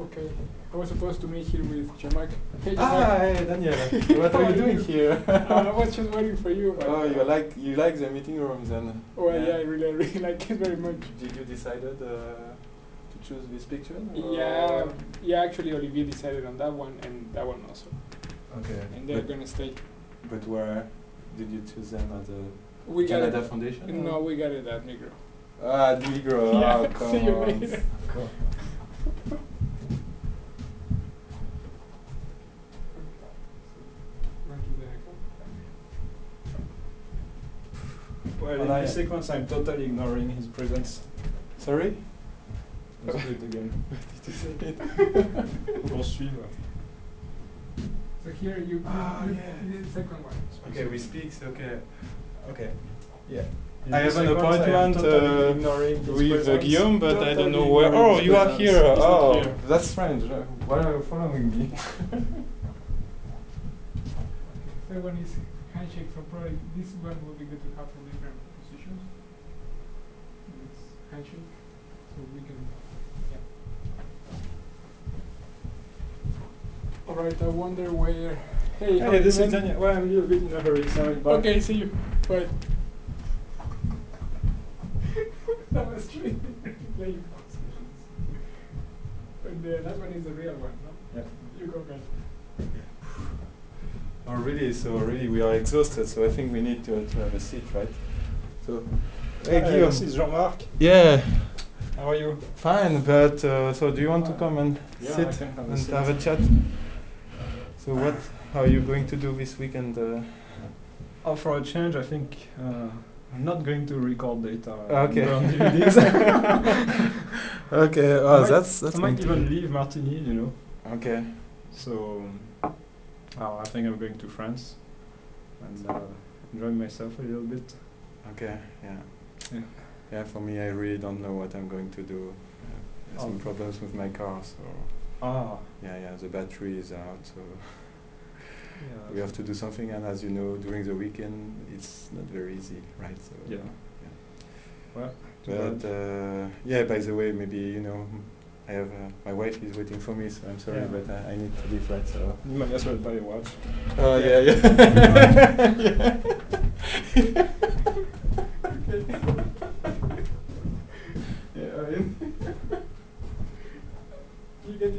Okay, I was supposed to meet here with Jean-Marc. Hey, Ah, Jean-Marc. hey, Daniel. What are you doing here? I was just waiting for you. But, Oh, you like the meeting rooms then? well, yeah, I really like it very much. Did you decided to choose this picture? Yeah, yeah. Actually, Olivier decided on that one and that one also, Okay. and they're gonna stay. But where did you choose them at the We got Canada it. Foundation? No, we got it at Migros. Ah, Migros. Yeah, Oh, come see you on. later. Come on. Well, And in I- this sequence, I'm totally ignoring his presence. Sorry? Let's do it again. Did you say it? Poursuivre. So here you, Ah, you, yeah. you did the second one. Okay, we speak. Okay. Okay. Yeah. In I this have an sequence, I am appointment totally ignoring his with presence, Guillaume, but I don't know totally where. ignoring Oh, his you are presence. here. He's not Oh, here. that's strange. Why are you following me? Third one is handshake. So probably this one will be good to have from different positions. It's handshake, so we can. Yeah. All right. I wonder where. Hey, how Hey, you this is doing? Daniel. Well, I'm a little bit in a hurry, sorry. Bye. Okay, see you. Bye. That was strange. Playing positions. And the last one is the real one, no? Yeah. You go, guys. Oh, really? So really, we are exhausted. So I think we need to have a seat, right? So, hey, Guillaume. This is Jean-Marc. Yeah, How are you? fine. But so, do you want to come and Yeah, sit I can have a and seat. have a chat? So, what are you going to do this weekend? Oh, for a change, I think I'm not going to record data. Okay. On DVDs. Okay. I Oh, might- that's I might even leave Martigny, you know. Okay. So I think I'm going to France and enjoy myself a little bit. Okay. Yeah. Yeah. Yeah. For me, I really don't know what I'm going to do. Some Oh. problems with my car, so Ah. yeah. The battery is out, so Yeah. we have to do something. And as you know, during the weekend, it's not very easy, right? So Yeah. Well, too But bad. yeah, by the way, maybe I have my wife is waiting for me, so I'm sorry, Yeah. but I need to leave, right? So. You might as well buy a watch. Oh yeah, yeah. Yeah.